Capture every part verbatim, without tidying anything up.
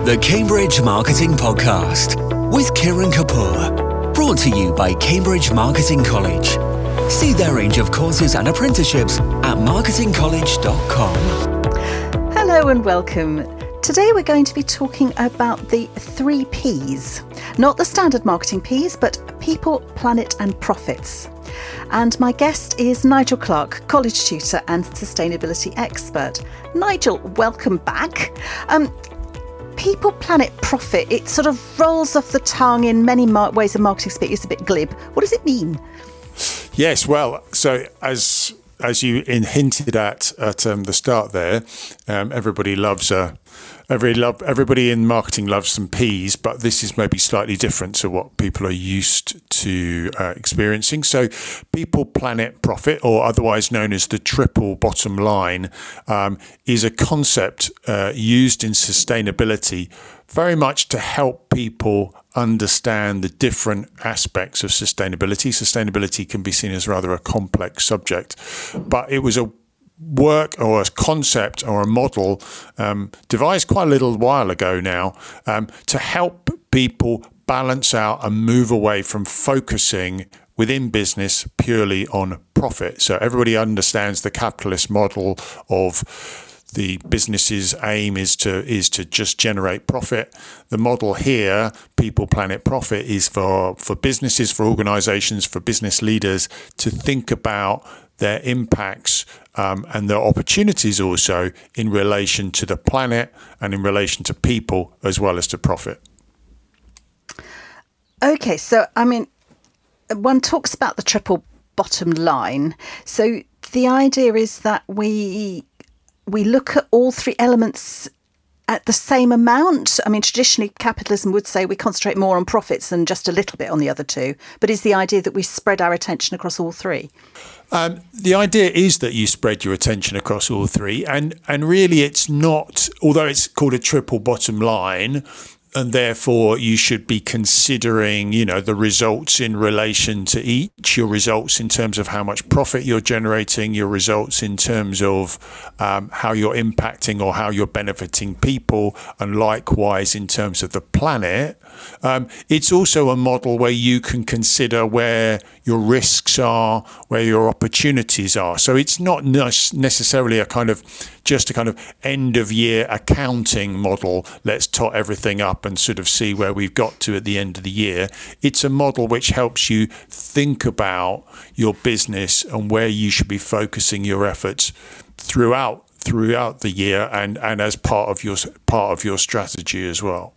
The Cambridge Marketing Podcast with Kiran Kapoor. Brought to you by Cambridge Marketing College. See their range of courses and apprenticeships at marketing college dot com. Hello and welcome. Today we're going to be talking about the three P's. Not the standard marketing P's, but people, planet and profits. And my guest is Nigel Clark, college tutor and sustainability expert. Nigel, welcome back. Um, People, planet, profit, it sort of rolls off the tongue in many mar- ways of marketing speak. It's a bit glib. What does it mean? Yes, well, so as as you in hinted at at um, the start there, um, everybody loves a every love everybody in marketing loves some P's, but this is maybe slightly different to what people are used to uh, experiencing. So, people, planet, profit, or otherwise known as the triple bottom line, um, is a concept uh, used in sustainability very much to help people understand the different aspects of sustainability. Sustainability can be seen as rather a complex subject, but it was a work or a concept or a model um, devised quite a little while ago now um, to help people balance out and move away from focusing within business purely on profit. So everybody understands the capitalist model of the business's aim is to is to just generate profit. The model here, people, planet, profit, is for, for businesses, for organizations, for business leaders to think about their impacts um, and their opportunities also in relation to the planet and in relation to people as well as to profit. Okay, so I mean, one talks about the triple bottom line. So the idea is that we we look at all three elements at the same amount. I mean, traditionally, capitalism would say we concentrate more on profits than just a little bit on the other two. But is the idea that we spread our attention across all three? Um, the idea is that you spread your attention across all three. And, and really, it's not, although it's called a triple bottom line, and therefore you should be considering, you know, the results in relation to each, your results in terms of how much profit you're generating, your results in terms of um, how you're impacting or how you're benefiting people, and likewise in terms of the planet. Um, it's also a model where you can consider where your risks are, where your opportunities are. So it's not necessarily a kind of just a kind of end of year accounting model. Let's tot everything up and sort of see where we've got to at the end of the year. It's a model which helps you think about your business and where you should be focusing your efforts throughout throughout the year and, and as part of your part of your strategy as well.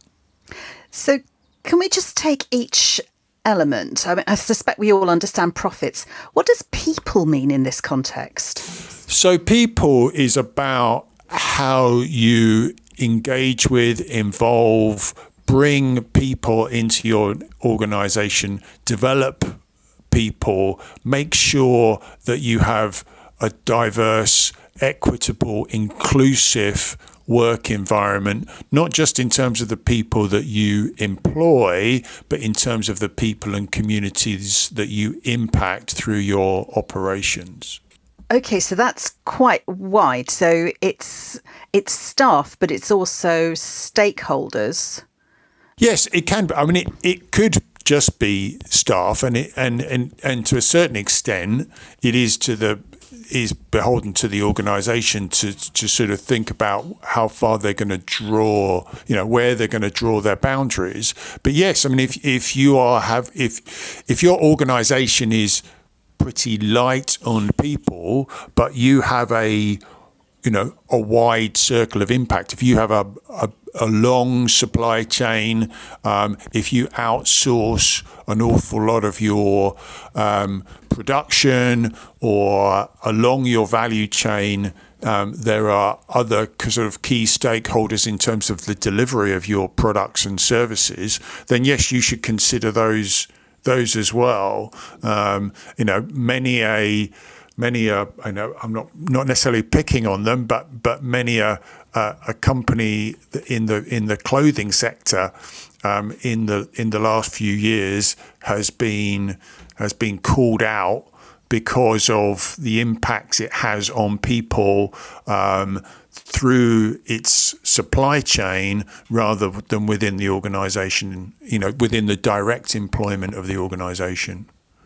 So can we just take each element? I mean, I suspect we all understand profits. What does people mean in this context? So people is about how you engage with, involve, bring people into your organization, develop people, make sure that you have a diverse, equitable, inclusive work environment, not just in terms of the people that you employ, but in terms of the people and communities that you impact through your operations. Okay, so that's quite wide. So it's it's staff, but it's also stakeholders. Yes, it can be. I mean, it, it could just be staff, and it and, and, and to a certain extent, it is to the is beholden to the organisation to to sort of think about how far they're going to draw, you know, where they're going to draw their boundaries. But yes, I mean, if if you are have if if your organisation is pretty light on people, but you have a, you know, a wide circle of impact. If you have a, a, a long supply chain, um, if you outsource an awful lot of your um, production or along your value chain, um, there are other sort of key stakeholders in terms of the delivery of your products and services, then yes, you should consider those those as well. Um, you know, many a, many a, I know I'm not, not necessarily picking on them, but, but many a, a, a company in the, in the clothing sector, um, in the, in the last few years has been, has been called out because of the impacts it has on people, um, through its supply chain rather than within the organisation, you know, within the direct employment of the organisation.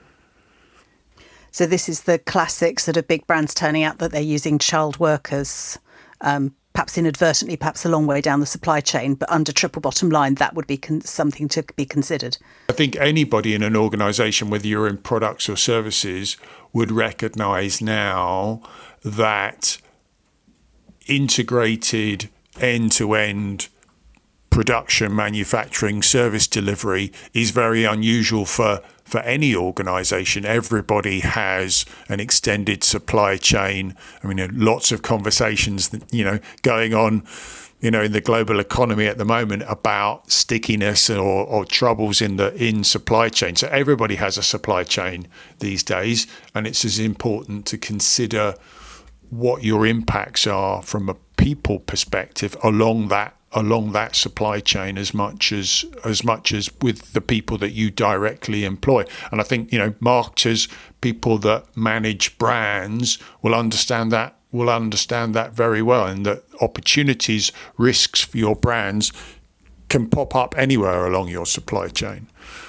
So this is the classic sort of big brands turning out that they're using child workers, um, perhaps inadvertently, perhaps a long way down the supply chain, but under triple bottom line, that would be con- something to be considered. I think anybody in an organisation, whether you're in products or services, would recognise now that integrated end-to-end production, manufacturing, service delivery is very unusual for, for any organisation. Everybody has an extended supply chain. I mean, lots of conversations, you know, going on, you know, in the global economy at the moment about stickiness or, or troubles in the in supply chain. So everybody has a supply chain these days, and it's as important to consider what your impacts are from a people perspective along that along that supply chain as much as as much as with the people that you directly employ. And I think, you know, marketers, people that manage brands will understand that will understand that very well, and that opportunities, risks for your brands can pop up anywhere along your supply chain.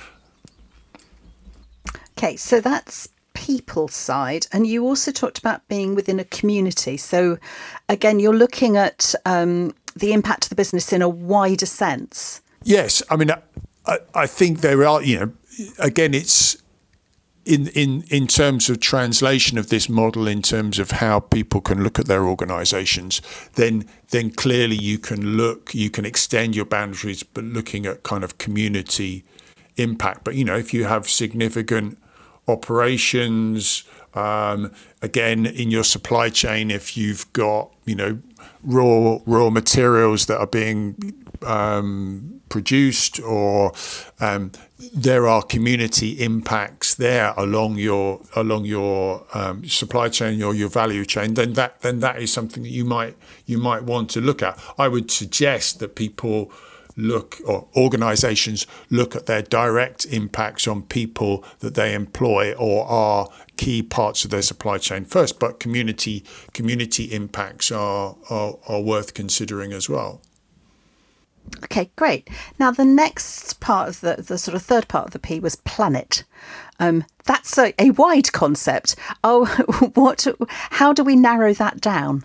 Okay, so that's people side, and you also talked about being within a community. So again, you're looking at um, the impact of the business in a wider sense. Yes, I mean, I, I think there are, you know, again, it's in in in terms of translation of this model, in terms of how people can look at their organisations, then then clearly you can look, you can extend your boundaries, but looking at kind of community impact. But, you know, if you have significant operations, um, again, in your supply chain, if you've got, you know, raw raw materials that are being um, produced, or um, there are community impacts there along your along your um, supply chain or your value chain, then that then that is something that you might you might want to look at. I would suggest that people look, or organizations look at their direct impacts on people that they employ or are key parts of their supply chain first, but community community impacts are are, are worth considering as well. Okay, great. Now the next part of the, the sort of third part of the P was planet. Um, that's a, a wide concept. Oh, what? How do we narrow that down?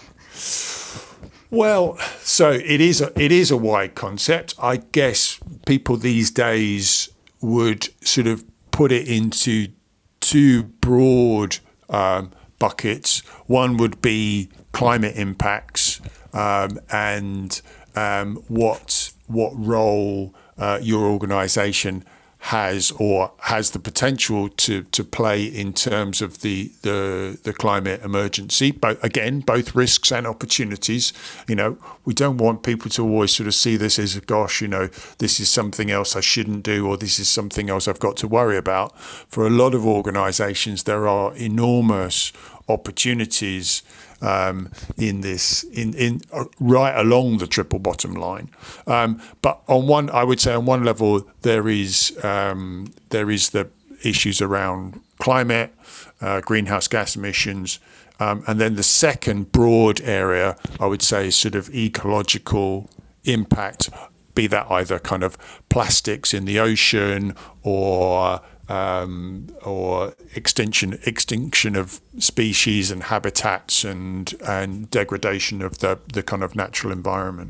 Well, so it is a, it is a wide concept. I guess people these days would sort of put it into two broad um, buckets. One would be climate impacts um, and um, what what role uh, your organisation has or has the potential to to play in terms of the the, the climate emergency. But again, both risks and opportunities. You know, we don't want people to always sort of see this as, gosh, you know, this is something else I shouldn't do, or this is something else I've got to worry about. For a lot of organisations, there are enormous opportunities um, in this, in in uh, right along the triple bottom line. Um, but on one, I would say on one level, there is um, there is the issues around climate, uh, greenhouse gas emissions, um, and then the second broad area, I would say, is sort of ecological impact. Be that either kind of plastics in the ocean or Um, or extinction extinction of species and habitats and and degradation of the, the kind of natural environment.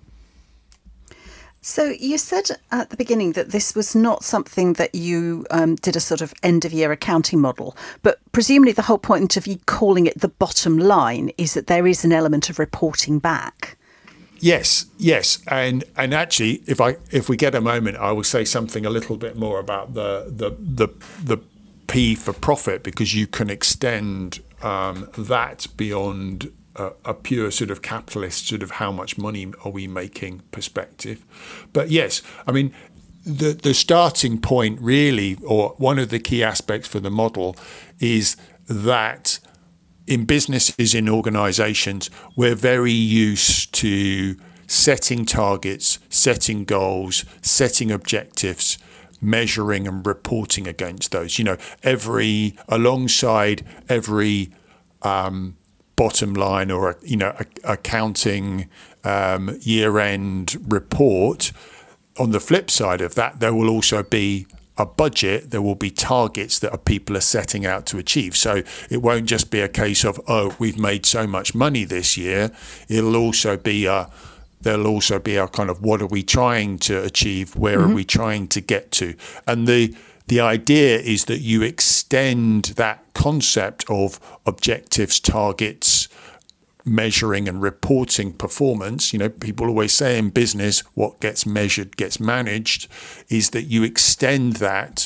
So you said at the beginning that this was not something that you um, did a sort of end of year accounting model, but presumably the whole point of you calling it the bottom line is that there is an element of reporting back. Yes, yes, and and actually, if I if we get a moment, I will say something a little bit more about the the the, the P for profit, because you can extend um, that beyond a, a pure sort of capitalist sort of how much money are we making perspective. But yes, I mean the the starting point really, or one of the key aspects for the model, is that in businesses, in organizations, we're very used to setting targets, setting goals, setting objectives, measuring and reporting against those. You know, every alongside every um, bottom line or a, you know a, accounting um, year-end report. On the flip side of that, there will also be a budget. There will be targets that are people are setting out to achieve. So it won't just be a case of, oh, we've made so much money this year. It'll also be a there'll also be a kind of, what are we trying to achieve? Where mm-hmm. are we trying to get to? And the the idea is that you extend that concept of objectives, targets, measuring and reporting performance. You know, people always say in business, what gets measured gets managed, is that you extend that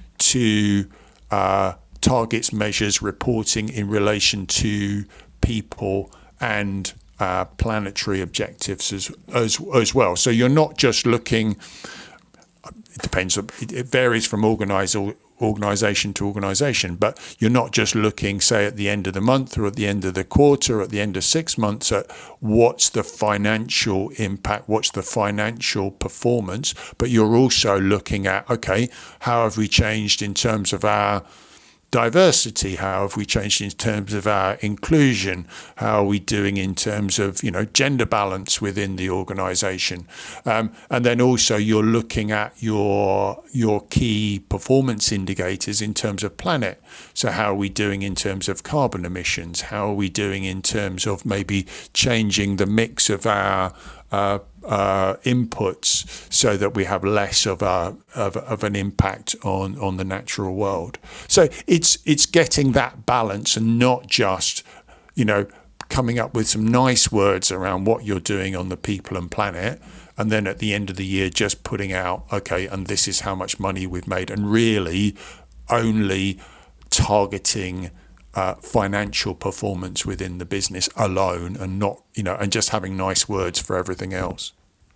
to uh, targets, measures, reporting in relation to people and uh, planetary objectives as, as as well. So you're not just looking. It depends. It varies from organizer. organisation to organisation, but you're not just looking, say, at the end of the month or at the end of the quarter or at the end of six months at what's the financial impact, what's the financial performance, but you're also looking at, okay, how have we changed in terms of our diversity? How have we changed in terms of our inclusion? How are we doing in terms of, you know, gender balance within the organisation? Um, and then also you're looking at your your key performance indicators in terms of planet. So how are we doing in terms of carbon emissions? How are we doing in terms of maybe changing the mix of our Uh, uh, inputs so that we have less of a of, of an impact on, on the natural world. So it's it's getting that balance and not just, you know, coming up with some nice words around what you're doing on the people and planet, and then at the end of the year just putting out, okay, and this is how much money we've made, and really only targeting Uh, financial performance within the business alone, and not, you know, and just having nice words for everything else.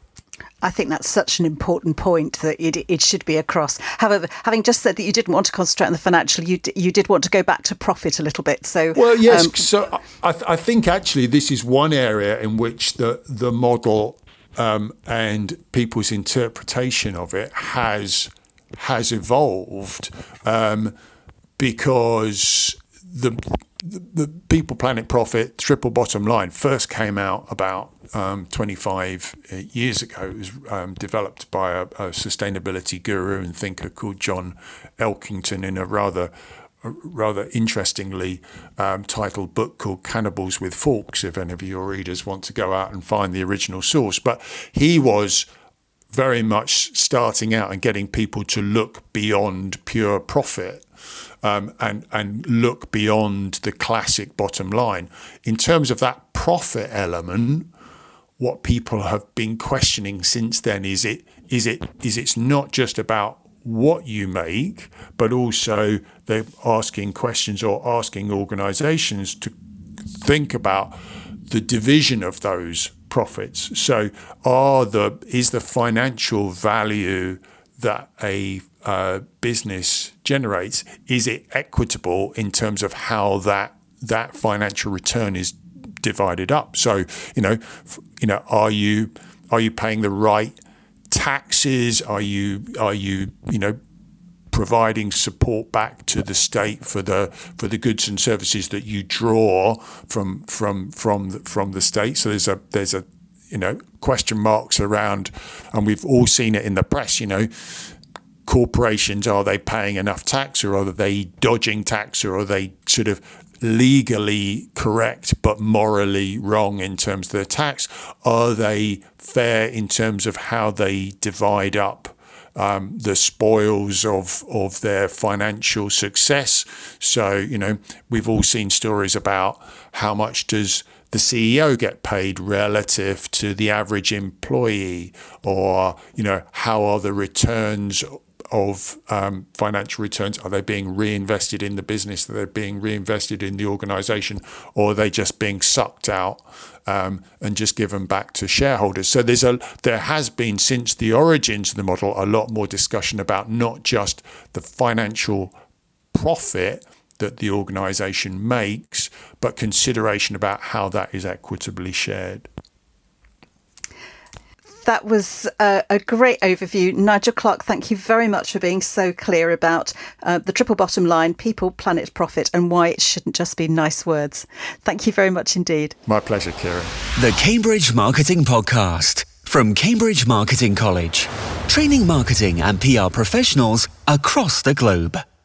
I think that's such an important point, that it, it should be across. However, having just said that you didn't want to concentrate on the financial, you you did want to go back to profit a little bit. So well, yes. Um, so I, I think actually this is one area in which the the model um, and people's interpretation of it has has evolved um, because. The, the the people, planet, profit, triple bottom line first came out about um, twenty-five years ago. It was um, developed by a, a sustainability guru and thinker called John Elkington in a rather a rather interestingly um, titled book called Cannibals with Forks, if any of your readers want to go out and find the original source. But he was very much starting out and getting people to look beyond pure profit. Um, and and look beyond the classic bottom line. In terms of that profit element, what people have been questioning since then is it is it is it's not just about what you make, but also they're asking questions or asking organisations to think about the division of those profits. So, are the is the financial value that a uh, business generates, is it equitable in terms of how that that financial return is divided up? So, you know, you know, are you are you paying the right taxes? Are you are you you know providing support back to the state for the for the goods and services that you draw from from from the, from the state? So there's a there's a you know question marks around, and we've all seen it in the press. You know. Corporations, are they paying enough tax, or are they dodging tax, or are they sort of legally correct but morally wrong in terms of their tax? Are they fair in terms of how they divide up um, the spoils of of their financial success? So, you know, we've all seen stories about how much does the C E O get paid relative to the average employee, or, you know, how are the returns of um, financial returns? Are they being reinvested in the business? Are they being reinvested in the organisation, or are they just being sucked out um, and just given back to shareholders? So there's a there has been, since the origins of the model, a lot more discussion about not just the financial profit that the organisation makes, but consideration about how that is equitably shared. that was a, a great overview. Nigel Clark, thank you very much for being so clear about uh, the triple bottom line, people, planet, profit, and why it shouldn't just be nice words. Thank you very much indeed. My pleasure, Kieran. The Cambridge Marketing Podcast from Cambridge Marketing College, training marketing and P R professionals across the globe.